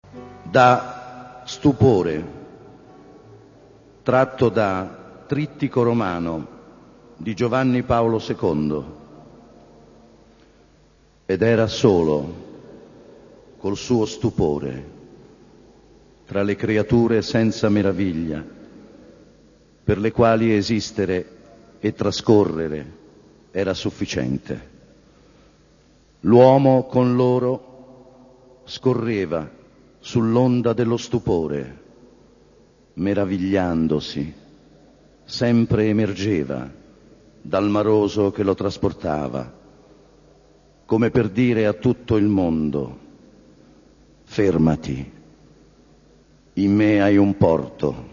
Da stupore, tratto da Trittico Romano di Giovanni Paolo II. Ed era solo col suo stupore tra le creature senza meraviglia, per le quali esistere e trascorrere era sufficiente. L'uomo con loro scorreva sull'onda dello stupore, meravigliandosi, sempre emergeva dal maroso che lo trasportava, come per dire a tutto il mondo: fermati, in me hai un porto,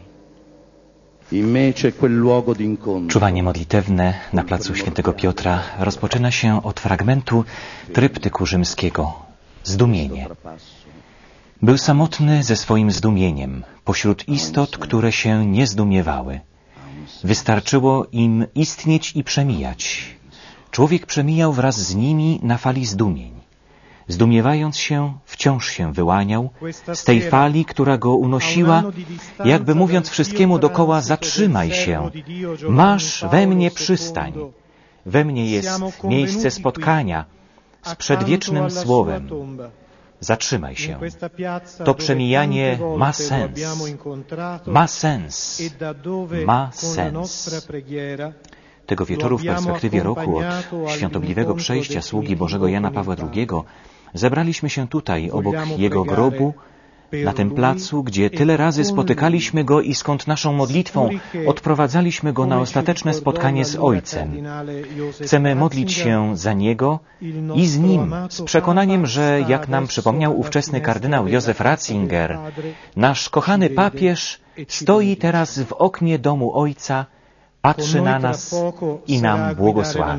in me c'è quel luogo d'incontro. Czuwanie modlitewne na placu Świętego Piotra rozpoczyna się od fragmentu tryptyku rzymskiego. Zdumienie. Był samotny ze swoim zdumieniem, pośród istot, które się nie zdumiewały. Wystarczyło im istnieć i przemijać. Człowiek przemijał wraz z nimi na fali zdumień. Zdumiewając się, wciąż się wyłaniał z tej fali, która go unosiła, jakby mówiąc wszystkiemu dokoła: zatrzymaj się, masz we mnie przystań, we mnie jest miejsce spotkania z przedwiecznym Słowem. Zatrzymaj się. To przemijanie ma sens. Ma sens. Ma sens. Tego wieczoru w perspektywie roku od świątobliwego przejścia sługi Bożego Jana Pawła II zebraliśmy się tutaj, obok jego grobu, na tym placu, gdzie tyle razy spotykaliśmy go i skąd naszą modlitwą odprowadzaliśmy go na ostateczne spotkanie z Ojcem. Chcemy modlić się za niego i z nim, z przekonaniem, że, jak nam przypomniał ówczesny kardynał Józef Ratzinger, nasz kochany papież stoi teraz w oknie domu Ojca, patrzy na nas i nam błogosławi.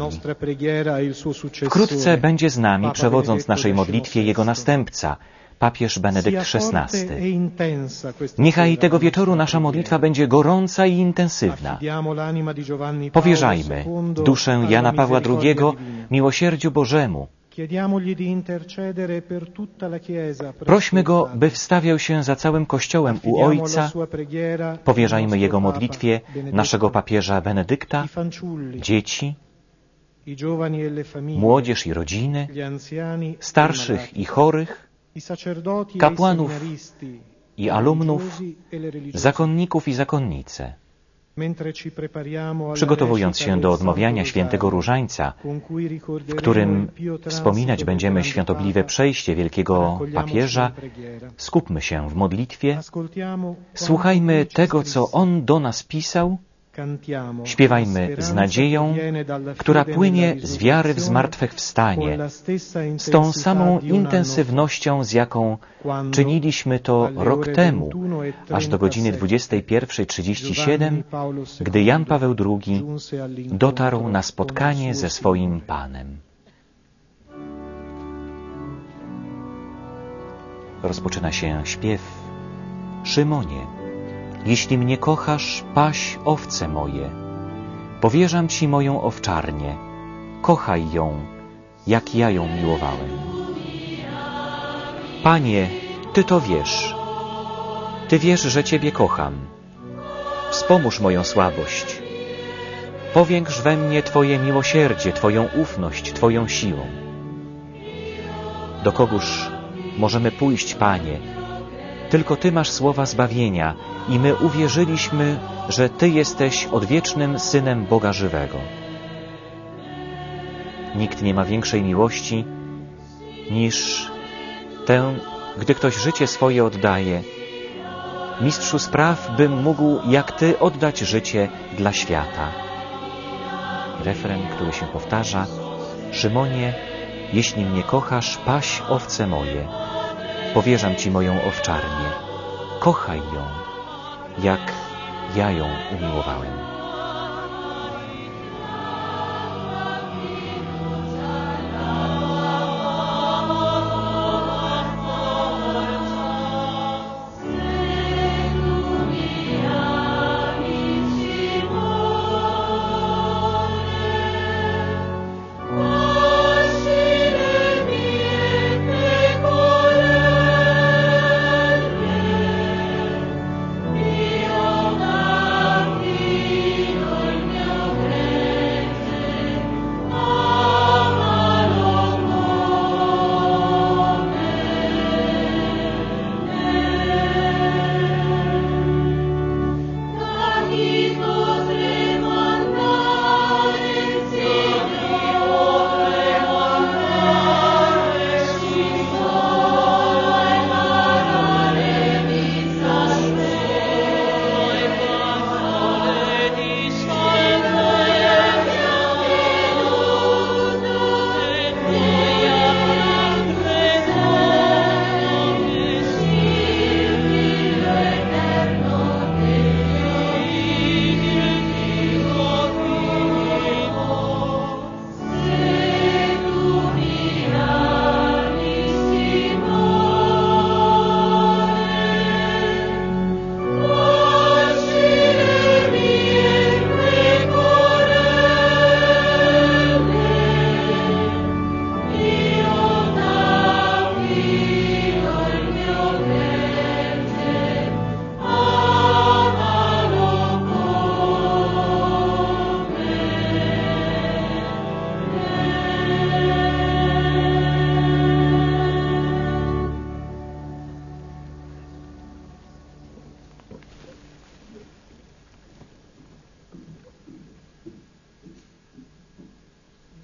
Wkrótce będzie z nami, przewodząc naszej modlitwie, jego następca, papież Benedykt XVI. Niechaj tego wieczoru nasza modlitwa będzie gorąca i intensywna. Powierzajmy duszę Jana Pawła II miłosierdziu Bożemu. Prośmy Go, by wstawiał się za całym Kościołem u Ojca. Powierzajmy Jego modlitwie naszego papieża Benedykta, dzieci, młodzież i rodziny, starszych i chorych, kapłanów i alumnów, zakonników i zakonnice. Przygotowując się do odmawiania świętego różańca, w którym wspominać będziemy świątobliwe przejście wielkiego papieża, skupmy się w modlitwie, słuchajmy tego, co on do nas pisał, śpiewajmy z nadzieją, która płynie z wiary w zmartwychwstanie, z tą samą intensywnością, z jaką czyniliśmy to rok temu, aż do godziny 21:37, gdy Jan Paweł II dotarł na spotkanie ze swoim Panem. Rozpoczyna się śpiew. Szymonie, jeśli mnie kochasz, paś owce moje. Powierzam Ci moją owczarnię. Kochaj ją, jak ja ją miłowałem. Panie, Ty to wiesz. Ty wiesz, że Ciebie kocham. Wspomóż moją słabość. Powiększ we mnie Twoje miłosierdzie, Twoją ufność, Twoją siłą. Do kogóż możemy pójść, Panie? Tylko Ty masz słowa zbawienia i my uwierzyliśmy, że Ty jesteś odwiecznym Synem Boga żywego. Nikt nie ma większej miłości niż tę, gdy ktoś życie swoje oddaje. Mistrzu spraw, bym mógł jak Ty oddać życie dla świata. Refren, który się powtarza. Szymonie, jeśli mnie kochasz, paś owce moje. Powierzam Ci moją owczarnię. Kochaj ją, jak ja ją umiłowałem.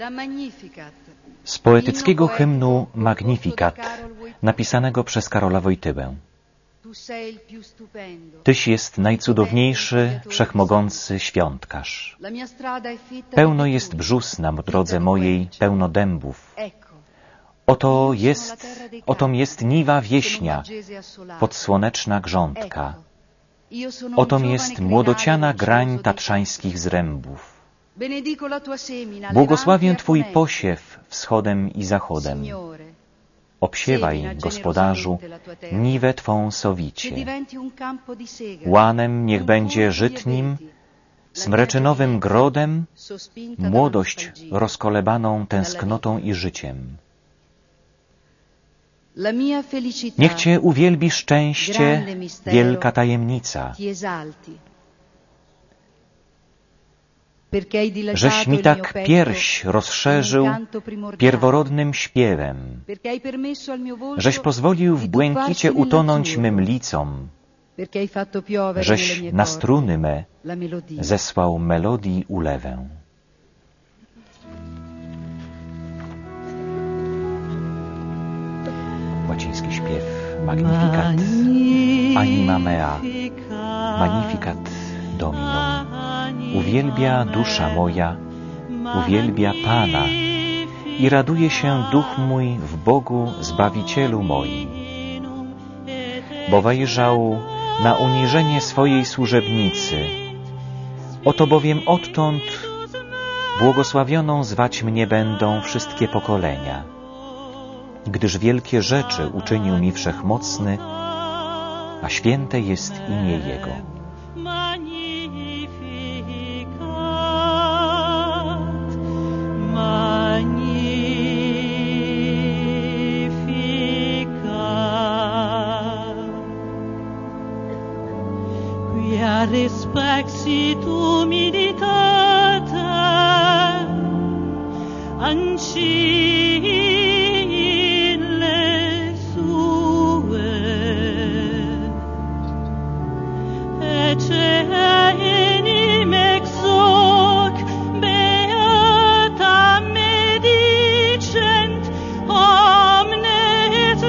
Z poetyckiego hymnu Magnificat, napisanego przez Karola Wojtyłę. Tyś jest najcudowniejszy, wszechmogący świątkarz. Pełno jest brzóz na drodze mojej, pełno dębów. Otom jest niwa wieśnia, podsłoneczna grządka. Otom jest młodociana grań tatrzańskich zrębów. Błogosławię Twój posiew wschodem i zachodem. Obsiewaj, Gospodarzu, niwę Twą sowicie. Łanem niech będzie żytnim, smreczynowym grodem, młodość rozkolebaną tęsknotą i życiem. Niech Cię uwielbi szczęście, wielka tajemnica. Żeś mi tak pierś rozszerzył pierworodnym śpiewem, żeś pozwolił w błękicie utonąć mym licom, żeś na struny me zesłał melodii ulewę. Łaciński śpiew Magnificat, anima mea, Magnificat Dominum. Uwielbia dusza moja, uwielbia Pana i raduje się duch mój w Bogu Zbawicielu moim. Bo wejrzał na uniżenie swojej służebnicy. Oto bowiem odtąd błogosławioną zwać mnie będą wszystkie pokolenia, gdyż wielkie rzeczy uczynił mi Wszechmocny, a święte jest imię Jego. Respexit humilitate ancille sue ecce enim exoc beata me dicent omnes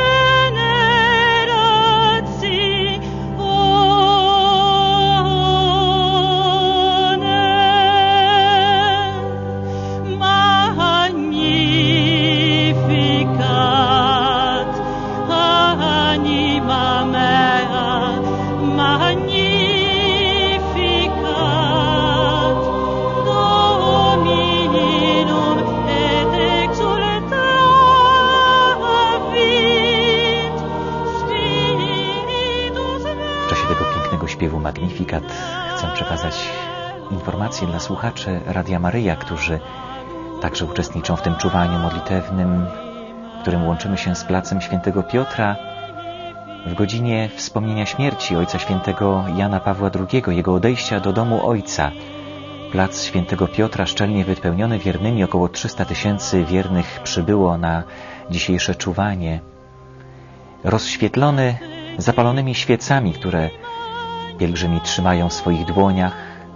śpiewu Magnificat chcę przekazać informacje dla słuchaczy Radia Maryja, którzy także uczestniczą w tym czuwaniu modlitewnym, w którym łączymy się z placem Świętego Piotra w godzinie wspomnienia śmierci Ojca Świętego Jana Pawła II, jego odejścia do domu Ojca. Plac Świętego Piotra szczelnie wypełniony wiernymi, około 300 000 wiernych przybyło na dzisiejsze czuwanie. Rozświetlony zapalonymi świecami, które pielgrzymi trzymają w swoich dłoniach.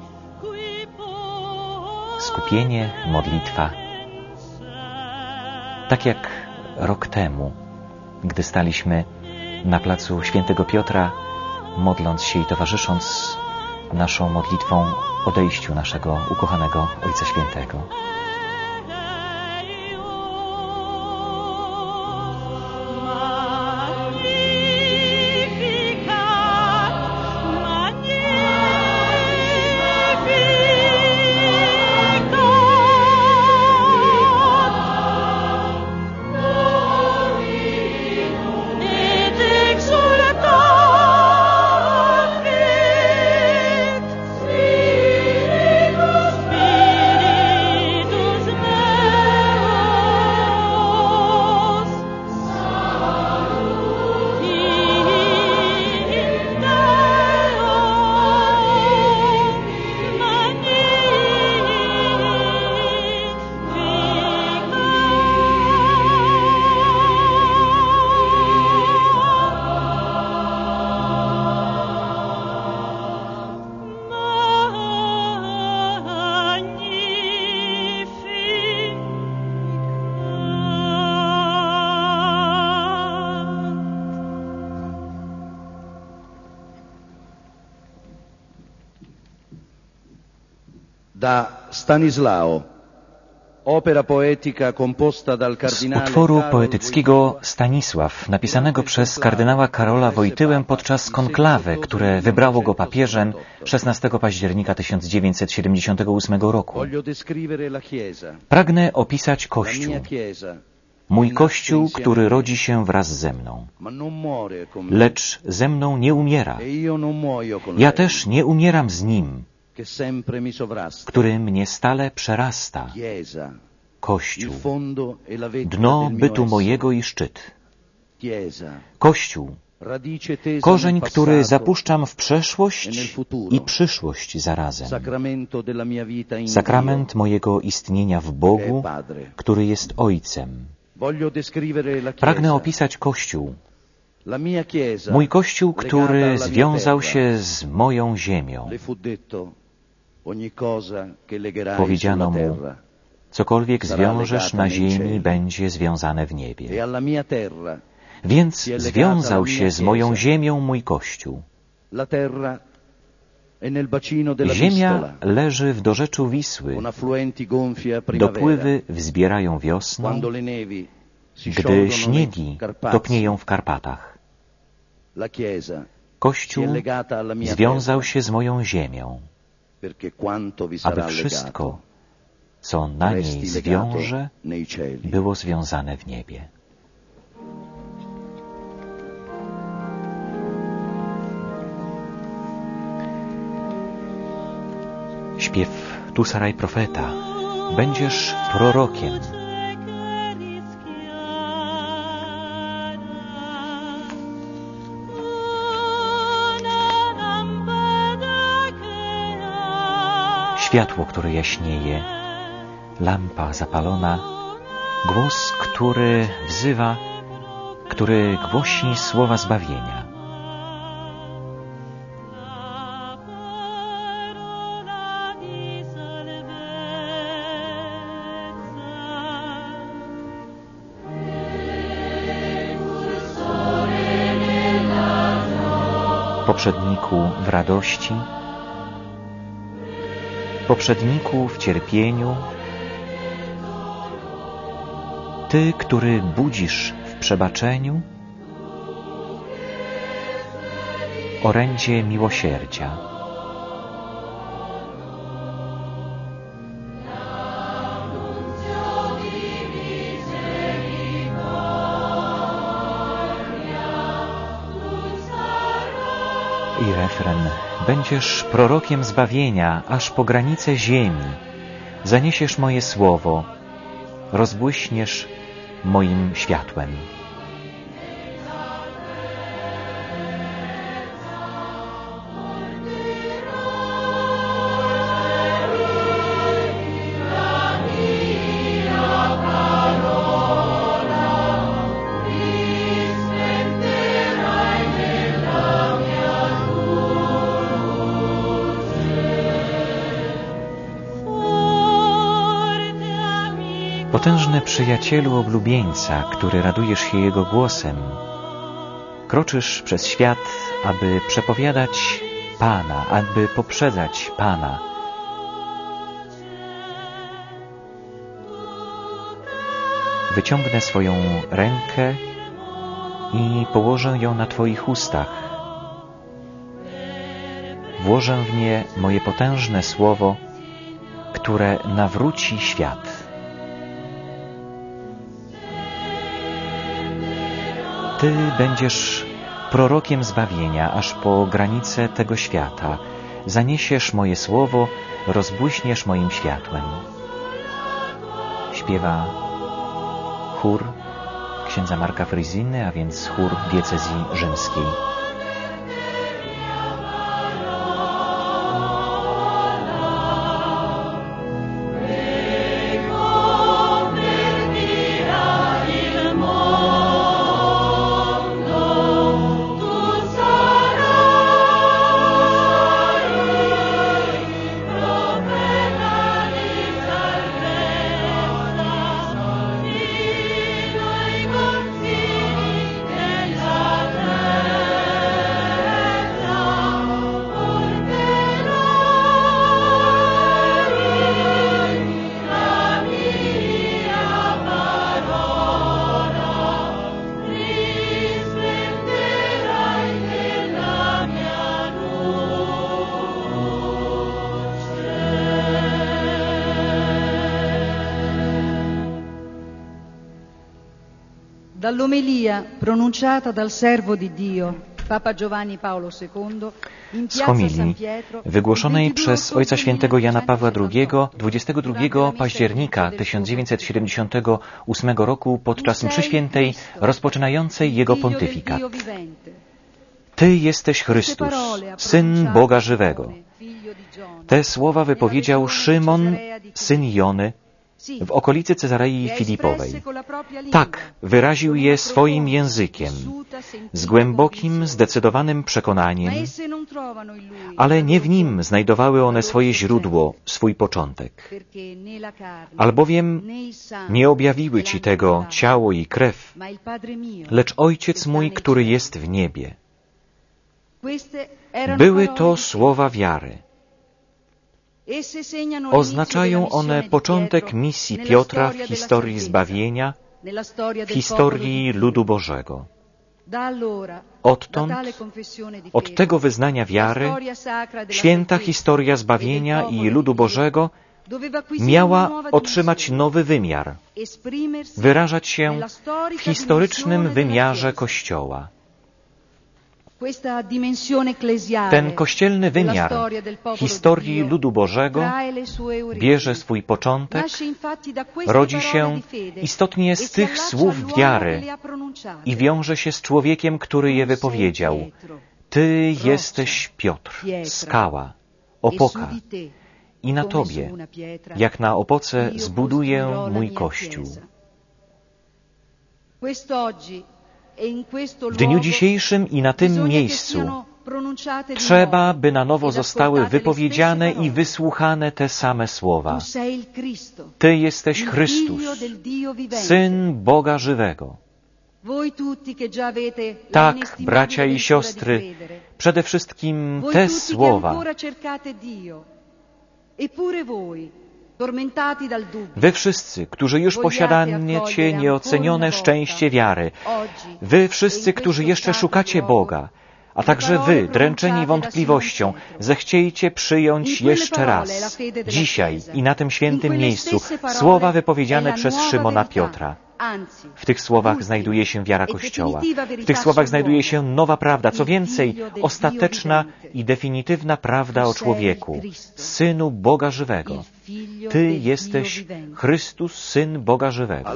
Skupienie, modlitwa. Tak jak rok temu, gdy staliśmy na placu Świętego Piotra, modląc się i towarzysząc naszą modlitwą odejściu naszego ukochanego Ojca Świętego. Spiritus Da Stanislao, opera poetica composta dal Z cardinale utworu Karol poetyckiego Stanisław, napisanego przez kardynała Karola Wojtyłę podczas konklawy, które wybrało go papieżem 16 października 1978 roku. Voglio descrivere la Chiesa, Pragnę opisać la Kościół, mia Chiesa, mój Kościół, który rodzi się wraz ze mną, ma non muore con me, lecz ze mną nie umiera. e io non muoio con Ja lei, też nie umieram z Nim, che sempre mi sovrasta. który mnie stale przerasta. Chiesa, il Kościół, fondo e la vetta dno del mio bytu essere. mojego i szczyt. Chiesa, Kościół, radice tesa korzeń, nel który passato zapuszczam w e nel przeszłość futuro, i przyszłość zarazem. sacramento della mia vita in Sakrament mojego istnienia w Dio, che è Bogu, Padre. który jest Ojcem. Voglio descrivere la Pragnę Chiesa, opisać Kościół, la mia Chiesa, mój Kościół, legata który alla mia związał terra. się z moją ziemią. Le fu detto, ogni cosa che legherai Powiedziano sulla mu, terra cokolwiek sarà zwiążesz legata na nei ziemi, cieli. będzie związane w niebie. E alla mia terra, Więc si è legata związał la mia się z moją Chiesa. ziemią mój Kościół. la terra è nel bacino della Ziemia Vistola, leży w dorzeczu Wisły. con affluenti gonfi a primavera, Dopływy wzbierają wiosną, quando le nevi si gdy sciolgono śniegi nei Carpazi. topnieją w Karpatach. La Chiesa si Kościół è legata alla mia związał terra, się z moją ziemią, perché quanto vi aby sarà wszystko, legato co na niej resti legato zwiąże, nei cieli. było związane w niebie. Śpiew Tu Saraj Profeta. Będziesz prorokiem. Światło, które jaśnieje, lampa zapalona, głos, który wzywa, który głosi słowa zbawienia. Poprzedniku w radości, poprzedniku w cierpieniu, Ty, który budzisz w przebaczeniu, orędzie miłosierdzia. I refren. Będziesz prorokiem zbawienia, aż po granice ziemi. Zaniesiesz moje słowo, rozbłyśniesz moim światłem. Potężny przyjacielu oblubieńca, który radujesz się Jego głosem, kroczysz przez świat, aby przepowiadać Pana, aby poprzedzać Pana. Wyciągnę swoją rękę i położę ją na Twoich ustach. Włożę w nie moje potężne słowo, które nawróci świat. Ty będziesz prorokiem zbawienia, aż po granice tego świata. Zaniesiesz moje słowo, rozbłyśniesz moim światłem. Śpiewa chór księdza Marka Fryzyny, a więc chór diecezji rzymskiej. Dall'omelia pronunciata dal servo di Dio, Papa Giovanni Paolo II, in Z piazza San homilii Pietro, wygłoszonej 22 przez Ojca Świętego Jana Pawła II 22 durante października la messa 1978 roku podczas mszy świętej rozpoczynającej jego Figlio del pontyfikat. Dio vivente. Ty jesteś Chrystus, Syn Boga żywego. Te słowa wypowiedział Szymon, syn Jony, w okolicy Cezarei Filipowej. Tak, wyraził je swoim językiem, z głębokim, zdecydowanym przekonaniem, ale nie w nim znajdowały one swoje źródło, swój początek. Albowiem nie objawiły Ci tego ciało i krew, lecz Ojciec mój, który jest w niebie. Były to słowa wiary. Oznaczają one początek misji Piotra w historii zbawienia, w historii ludu Bożego. Odtąd, od tego wyznania wiary, święta historia zbawienia i ludu Bożego miała otrzymać nowy wymiar, wyrażać się w historycznym wymiarze Kościoła. Ten kościelny wymiar historii ludu Bożego bierze swój początek, rodzi się istotnie z tych słów wiary i wiąże się z człowiekiem, który je wypowiedział. Ty jesteś Piotr, skała, opoka i na Tobie, jak na opoce, zbuduję mój Kościół. W dniu dzisiejszym i na tym miejscu trzeba, by na nowo zostały wypowiedziane i wysłuchane te same słowa. Ty jesteś Chrystus, Syn Boga żywego. Tak, bracia i siostry, przede wszystkim te słowa. Wy wszyscy, którzy już posiadacie nieocenione szczęście wiary, wy wszyscy, którzy jeszcze szukacie Boga, a także wy, dręczeni wątpliwością, zechciejcie przyjąć jeszcze raz, dzisiaj i na tym świętym miejscu, słowa wypowiedziane przez Szymona Piotra. W tych słowach znajduje się wiara Kościoła. W tych słowach znajduje się nowa prawda, co więcej, ostateczna i definitywna prawda o człowieku, Synu Boga żywego. Ty jesteś Chrystus, Syn Boga żywego.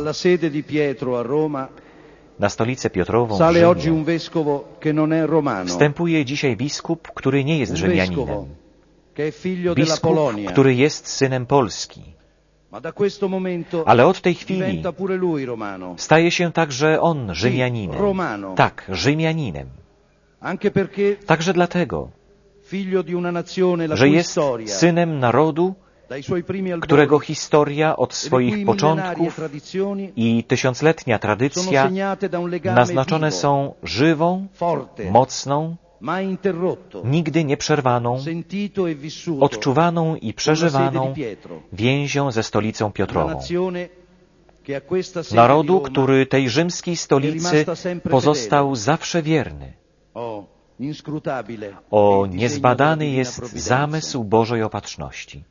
Na stolicę Piotrową w Rzymie wstępuje dzisiaj biskup, który nie jest Rzymianinem. Biskup, który jest synem Polski. Ale od tej chwili staje się także on Rzymianinem. Tak, Rzymianinem. Także dlatego, że jest synem narodu, którego historia od swoich początków i tysiącletnia tradycja naznaczone są żywą, mocną, nigdy nieprzerwaną, odczuwaną i przeżywaną więzią ze stolicą Piotrową. Narodu, który tej rzymskiej stolicy pozostał zawsze wierny. O, niezbadany jest zamysł Bożej opatrzności.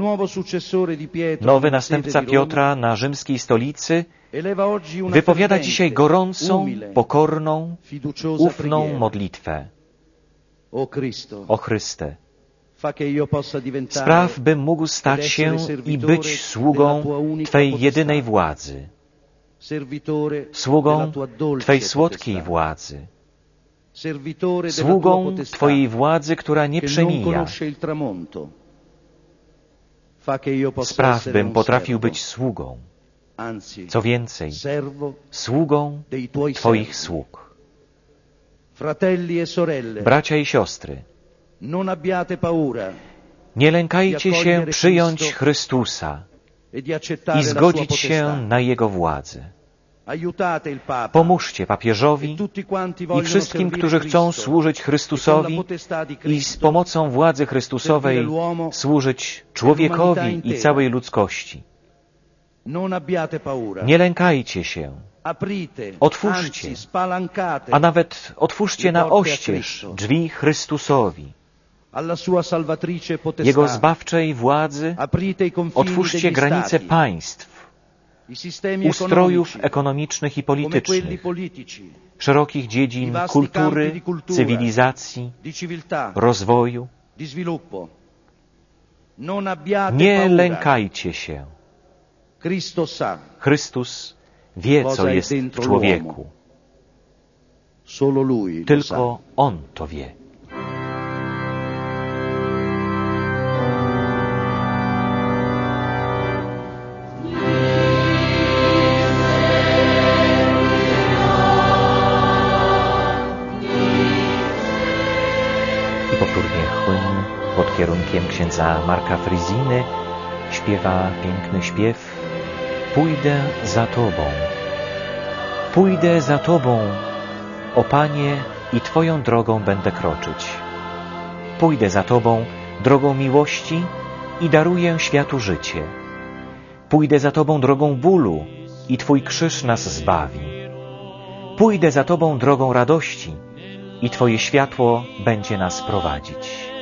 Nowy następca Piotra na rzymskiej stolicy wypowiada dzisiaj gorącą, pokorną, ufną modlitwę. O Chryste, spraw, bym mógł stać się i być sługą Twej jedynej władzy, sługą Twej słodkiej władzy, sługą Twojej władzy, która nie przemija. Spraw, bym potrafił być sługą, co więcej, sługą Twoich sług. Bracia i siostry, nie lękajcie się przyjąć Chrystusa i zgodzić się na Jego władzę. Pomóżcie papieżowi i wszystkim, którzy chcą służyć Chrystusowi i z pomocą władzy Chrystusowej służyć człowiekowi i całej ludzkości. Nie lękajcie się. Otwórzcie, a nawet otwórzcie na oścież drzwi Chrystusowi. Jego zbawczej władzy otwórzcie granice państw ustrojów ekonomicznych i politycznych, szerokich dziedzin kultury, cywilizacji, rozwoju. Nie lękajcie się. Chrystus wie, co jest w człowieku. Tylko On to wie. I powtórnie hymn pod kierunkiem księdza Marka Fryziny śpiewa piękny śpiew Pójdę za Tobą. Pójdę za Tobą, o Panie, i Twoją drogą będę kroczyć. Pójdę za Tobą drogą miłości i daruję światu życie. Pójdę za Tobą drogą bólu i Twój krzyż nas zbawi. Pójdę za Tobą drogą radości i Twoje światło będzie nas prowadzić.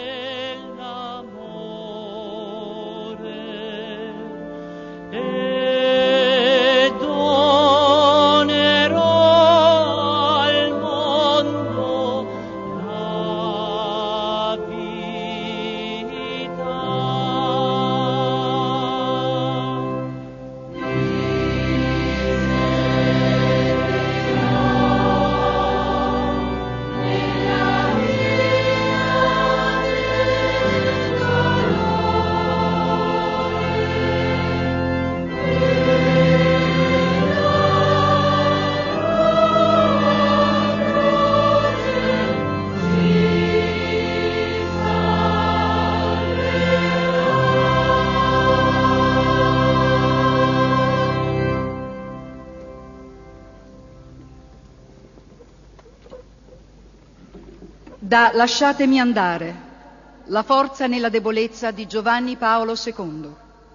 Da Lasciatemi andare, la forza nella debolezza di Giovanni Paolo II.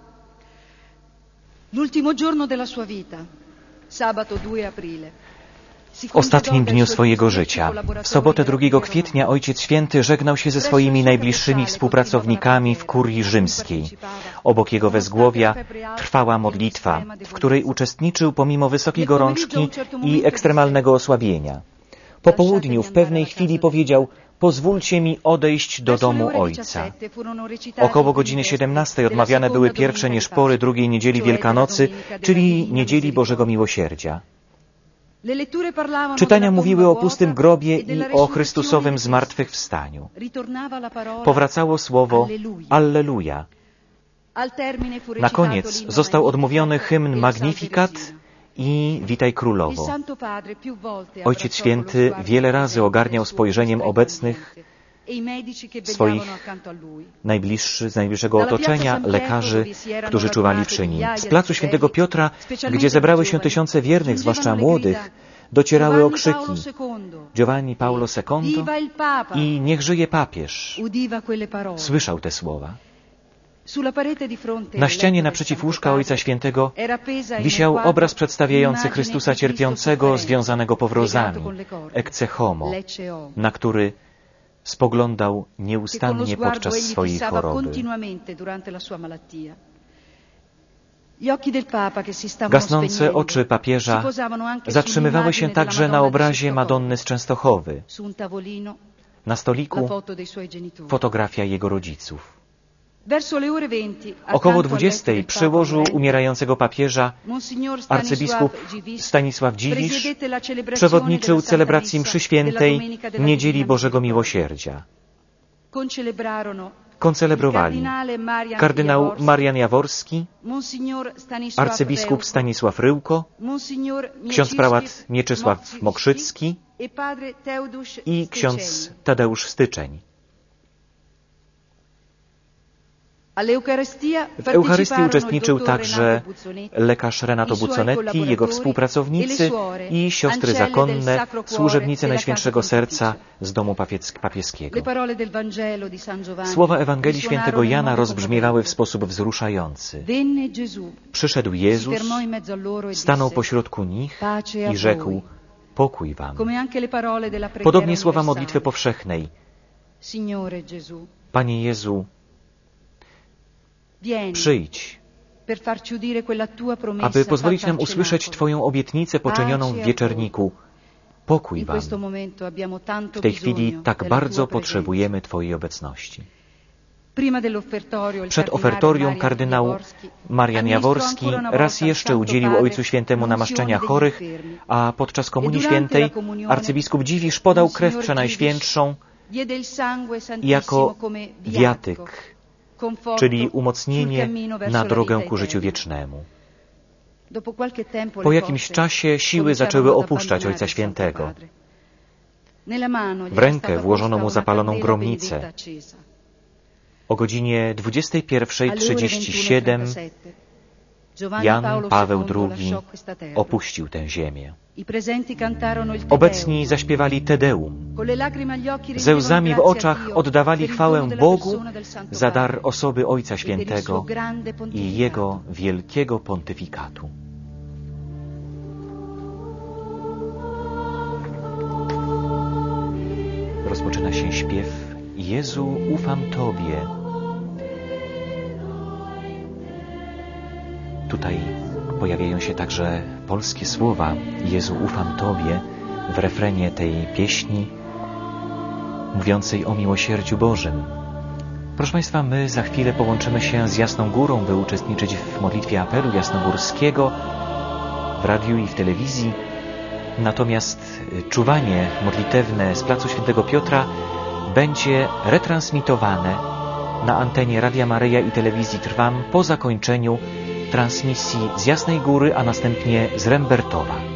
L'ultimo giorno della sua vita, sabato 2 aprile. W ostatnim dniu swojego życia, w sobotę 2 kwietnia, Ojciec Święty żegnał się ze swoimi najbliższymi współpracownikami w kurii rzymskiej. Obok jego wezgłowia trwała modlitwa, w której uczestniczył pomimo wysokiej gorączki i ekstremalnego osłabienia. Po południu w pewnej chwili powiedział: pozwólcie mi odejść do domu Ojca. Około godziny 17 odmawiane były pierwsze nieszpory drugiej niedzieli Wielkanocy, czyli niedzieli Bożego Miłosierdzia. Czytania mówiły o pustym grobie i o Chrystusowym zmartwychwstaniu. Powracało słowo Alleluja. Na koniec został odmówiony hymn Magnificat i Witaj Królowo. Ojciec Święty wiele razy ogarniał spojrzeniem obecnych swoich z najbliższego otoczenia, lekarzy, którzy czuwali przy nim. Z placu Świętego Piotra, gdzie zebrały się tysiące wiernych, zwłaszcza młodych, docierały okrzyki Giovanni Paolo II i Niech żyje papież. Słyszał te słowa. Na ścianie naprzeciw łóżka Ojca Świętego wisiał obraz przedstawiający Chrystusa cierpiącego, związanego powrozami, ecce homo, na który spoglądał nieustannie podczas swojej choroby. Gasnące oczy papieża zatrzymywały się także na obrazie Madonny z Częstochowy. Na stoliku fotografia jego rodziców. Około 20 przy łożu umierającego papieża arcybiskup Stanisław Dziwisz przewodniczył celebracji mszy świętej Niedzieli Bożego Miłosierdzia. Koncelebrowali kardynał Marian Jaworski, arcybiskup Stanisław Ryłko, ksiądz prałat Mieczysław Mokrzycki i ksiądz Tadeusz Styczeń. W Eucharystii uczestniczył także lekarz Renato Buzzonetti, jego współpracownicy i siostry zakonne, służebnice Najświętszego Serca z domu papieskiego. Słowa Ewangelii Świętego Jana rozbrzmiewały w sposób wzruszający. Przyszedł Jezus, stanął pośrodku nich i rzekł: pokój wam. Podobnie słowa modlitwy powszechnej: Panie Jezu, przyjdź aby pozwolić nam usłyszeć Twoją obietnicę poczynioną w wieczerniku. Pokój Wam. W tej chwili tak bardzo potrzebujemy Twojej obecności. Przed ofertorium kardynał Marian Jaworski raz jeszcze udzielił Ojcu Świętemu namaszczenia chorych, a podczas Komunii Świętej arcybiskup Dziwisz podał krew przenajświętszą jako wiatyk, czyli umocnienie na drogę ku życiu wiecznemu. Po jakimś czasie siły zaczęły opuszczać Ojca Świętego. W rękę włożono mu zapaloną gromnicę. O godzinie 21:37 Jan Paweł II opuścił tę ziemię. Obecni zaśpiewali Te Deum. Ze łzami w oczach oddawali chwałę Bogu za dar osoby Ojca Świętego i Jego wielkiego pontyfikatu. Rozpoczyna się śpiew Jezu, ufam Tobie. Tutaj pojawiają się także polskie słowa Jezu, ufam Tobie w refrenie tej pieśni mówiącej o miłosierdziu Bożym. Proszę Państwa, my za chwilę połączymy się z Jasną Górą, by uczestniczyć w modlitwie apelu jasnogórskiego w radiu i w telewizji. Natomiast czuwanie modlitewne z placu Świętego Piotra będzie retransmitowane na antenie Radia Maryja i telewizji Trwam po zakończeniu transmisji z Jasnej Góry, a następnie z Rembertowa.